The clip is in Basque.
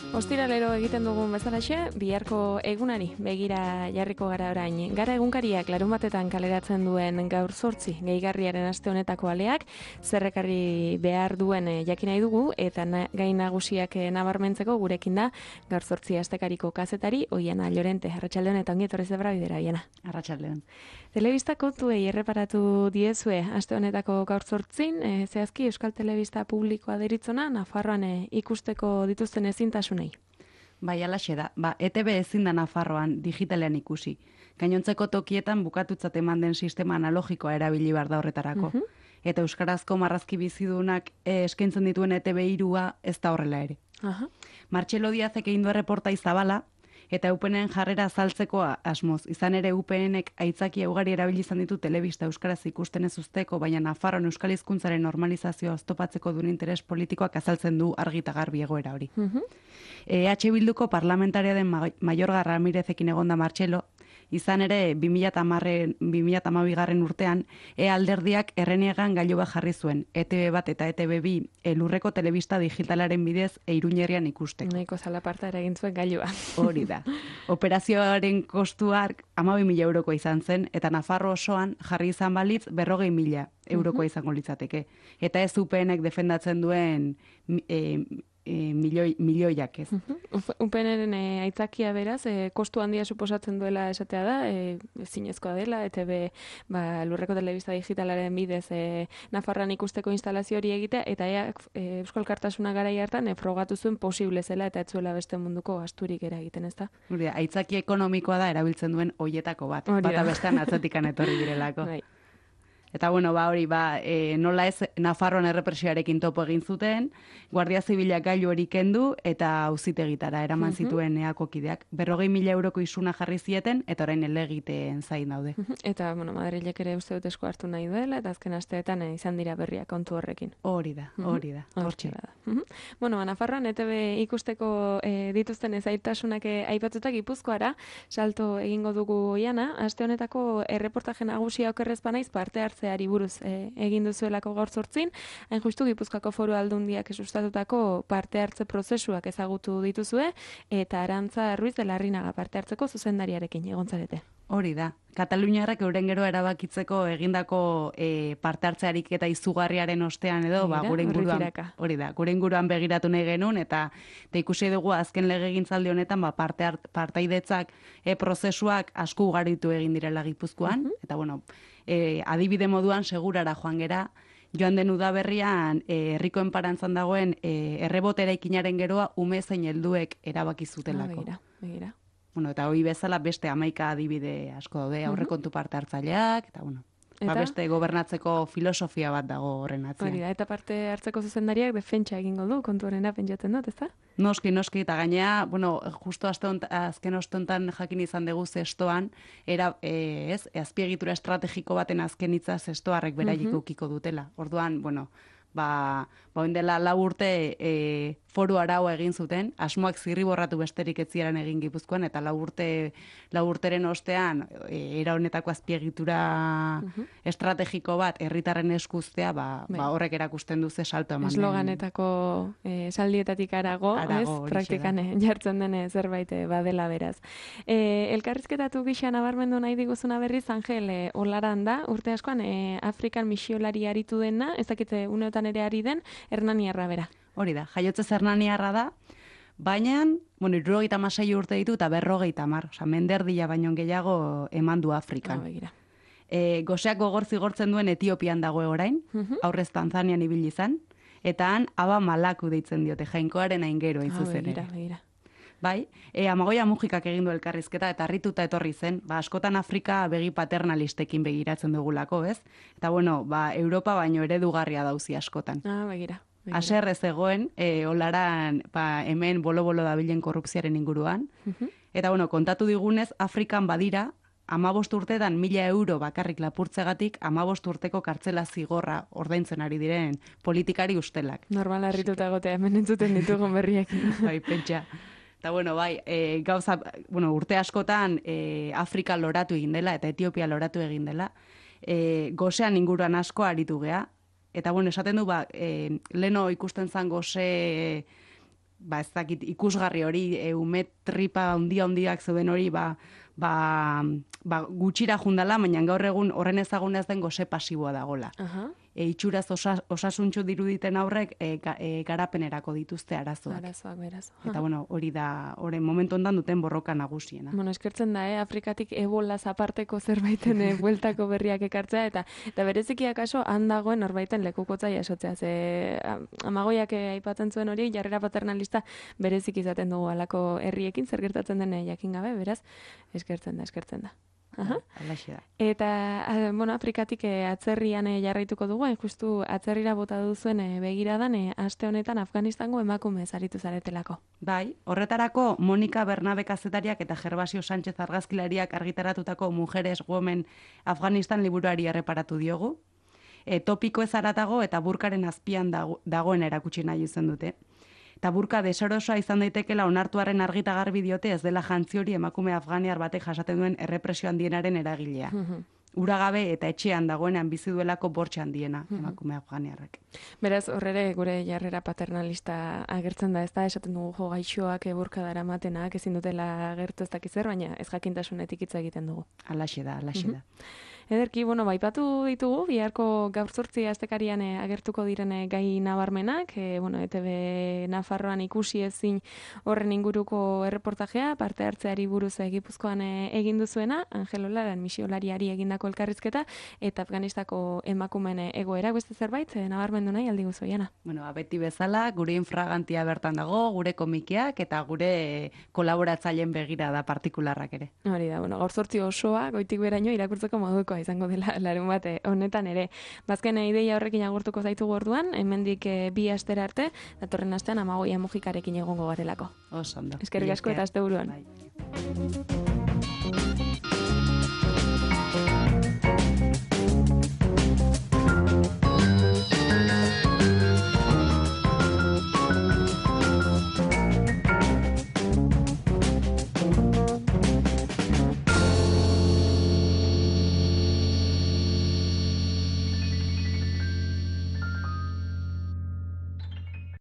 Ostiralero egiten dugun bezalaxe, biharko egunari begira jarriko gara orain. Gara egunkariak larunbatetan kaleratzen duen gaur 8 gehigarriaren aste honetako aleak, zerrekarri behar duen jakin nahi dugu, eta gai nagusiak nabarmentzeko gurekin da gaur 8 astekariko kazetari, Oiana Llorente. Arratsaldeon eta ongi etorri zebra bidera, Oiana. Arratsaldeon. Telebista kontuei erreparatu diezue aste honetako gaur 8, zehazki Euskal Telebista publikoa deritzona, Nafarroan ikusteko dituzten ezintasunei. Bai, alaxe da. ETB ezin da Nafarroan digitalean ikusi. Gainontzeko tokietan bukatutzat eman den sistema analogikoa erabili behar da horretarako. Eta euskarazko marrazki bizidunak eskaintzen dituen ETB 3 ez da horrela ere. Martxelo Diazek egin du erreportai zabala, eta UPN-en jarrera azaltzeko asmoz. Izan ere UPN-ek aitzakia ugari erabili izan ditu telebista euskaraz ikusten ez usteko, baina Nafarroan euskal hizkuntzaren normalizazioa oztopatzeko duen interes politikoak azaltzen du argi eta garbi egoera hori. EH Bilduko parlamentaria den Mayorga Ramirezekin egonda Martxelo, izan ere 2012 urtean alderdiak erreniegan gailu bat jarri zuen, ETB bat eta ETB 2 lurreko telebista digitalaren bidez Iruñerrian ikusteko. Nahiko zalaparta ere egin zuen gailua. Hori da. Operazioaren kostuak 12.000 eurokoa izan zen, eta Nafarro osoan jarri izan balitz 40.000 eurokoa izango litzateke. Eta ez UPN-ek defendatzen duen milioiak ez. UPN-ren aitzakia beraz, kostu handia suposatzen duela esatea da, zinezkoa dela, ETB lurreko telebista digitalaren bidez Nafarroan ikusteko instalazio hori egitea, eta Euskal Alkartasuna garai hartan frogatu zuen posible zela, eta ez zuela beste munduko asturik egiten, ez da? Aitzaki ekonomikoa da erabiltzen duen hoietako bat. Bata bestean atzatikan etorri direlako. Eta hori, nola ez Nafarroan errepresioarekin topo egin zuten, Guardia Zibilak gailu hori kendu eta auzitegitara eraman zituen EAko kideak. 40.000 euroko isuna jarri zieten, eta orain elegiteen zain daude. Eta, Madrilek ere uste dut esku hartu nahi duela, eta azken asteetan izan dira berria kontu horrekin. Hori da. Hortxe. Nafarroan ETB ikusteko dituzten ezaitasunak aipatutak Gipuzkoara, salto egingo dugu Oiana, aste honetako erreportaje nagusia okerrez banaiz parte hartzeari buruz egin duzuelako gaur 8, hain justu Gipuzkoako Foru Aldundiak sustatutako parte hartze prozesuak ezagutu dituzue, eta Arantza Ruiz de Larrinaga parte hartzeko zuzendariarekin egontzarete. Hori da. Kataluniarrak euren gero erabakitzeko egindako parte hartzearik eta izugarriaren ostean edo, gure inguruan begiratu nahi genuen, eta ikusi dugu azken legegintzaldi honetan partaidetzak prozesuak asko ugaritu egin direla Gipuzkoan, eta adibide moduan segurara joan gera, joan den udaberrian herriko enparantzan dagoen errebotera ikinaren geroa ume zein helduek erabaki zutelako. Begira. Eta hori bezala beste 11 adibide asko daude, aurrekontu parte hartzaileak, eta beste gobernatzeko filosofia bat dago horren atzean. Hori da, eta parte hartzeko zuzendariak defentsa egingo du, kontu horrena pentsatzen dut, ezta? Noski, eta gainea, justo azken ostentan jakin izan dugu zestoan, azpiegitura estrategiko baten azken hitza zestoarrek beraiek ukiko dutela. Orduan, oindela 4 urte foru arau egin zuten, asmoak zirriborratu besterik ez ziren egin Gipuzkoan, eta 4 urteren ostean era honetako azpiegitura estrategiko bat herritarren eskuztea, horrek erakusten du ze salto eman. Esloganetako esaldietatik arago, praktikan jartzen den zerbait badela beraz. Elkarrizketatu gisa nabarmendu nahi diguzuna berriz, Angel Olaran da, urte askoan Afrikan misiolari aritu dena, ez dakite uneotan ere ari den, Hernaniarra bera. Hori da, jaiotzez Hernaniarra da, baina, 76 urte ditu eta 50, menderdia baino gehiago eman du Afrikan. Goseak gogor zigortzen duen Etiopian dago orain, aurrez Tanzanian ibili izan, eta han Aba Malaku deitzen diote, jainkoaren aingeroa izuzen ere. Bai, Amagoia Mujikak egin du elkarrizketa eta harrituta etorri zen, askotan Afrika begi paternalistekin begiratzen dugulako, ez? Eta Europa baino eredugarria dauzi askotan. Begira. Haserre zegoen, Olaran hemen bolo-bolo dabilen korrupziaren inguruan. Eta kontatu digunez, Afrikan badira, 15 urtetan 1.000 euro bakarrik lapurtzegatik 15 urteko kartzela zigorra ordaintzen ari diren politikari ustelak. Normal harrituta egotea hemen entzuten ditugun berriekin. Bai, pentsa. Eta gauza, urte askotan Afrika loratu egin dela eta Etiopia loratu egin dela. Gosean inguruan asko aritu gea. Eta esaten du, leno ikusten zan goze ez dakit ikusgarri hori, tripa handiak zeuden hori, gutxira jundala, baina gaur egun horren ezagunez den gose pasiboa dagola. Itxuraz osasuntxu diruditen aurrek garapenerako dituzte arazoak. Arazoak, beraz. Eta, hori da, momentu ondan duten borroka nagusiena. Eskertzen da, Afrikatik ebolaz aparteko zerbaiten bueltako berriak ekartzea, eta bereziki akaso handagoen norbaiten lekukotza jasotzea. Amagoiak aipatzen zuen hori, jarrera paternalista berezik izaten dugu alako herriekin, zer gertatzen den jakin gabe, beraz, eskertzen da. Alaxe da. Eta, Afrikatik atzerrian jarraituko dugu, justu atzerrira bota duzuen begiradan, aste honetan Afganistango emakume zaritu zaretelako. Bai, horretarako Monika Bernabe kazetariak eta Gervasio Sánchez argazkilariak argitaratutako Mujeres Women Afganistan liburuari erreparatu diogu. Topiko ez aratago eta burkaren azpian dagoen erakutsi nahi izan dute. Eta burka desorosoa izan daitekela onartuaren argita garbi diote ez dela jantzi hori emakume afganiar batek jasaten duen errepresio handienaren eragilea. Uragabe eta etxean dagoenean bizi duelako bortxe handiena emakume afganiarrek. Beraz, horrere gure jarrera paternalista agertzen da, ez da, esaten dugu gaixoak burka daramatenak ezin dutela agertu ez dakizer, baina ez jakintasunetik hitz egiten dugu. Alaxe da. Ederki, baipatu ditugu, biharko gaur 8 astekarian agertuko diren gai nabarmenak, ETV Nafarroan ikusi ezin horren inguruko erreportajea, parte hartzeari buruz Gipuzkoan egin duzuena, Angel Olaran misiolariari egindako elkarrizketa, eta Afganistako emakumeen egoera, beste zerbait, nabarmendu nahi aldi guzu, Jana? Beti bezala, gure infragantia bertan dago, gure komikiak, eta gure kolaboratzaileen begira da partikularrak ere. Hori da, gaur 8 osoa, goitik beraino irakurtzeko moduko izango dela larun bat honetan ere. Bazken ideia horrekin agurtuko zaitugu orduan, hemendik 2 astera arte, datorren astean Amagoia Mujikarekin egongo garelako. Oso ondo. Eskerrik asko eta asteburuan. Bai.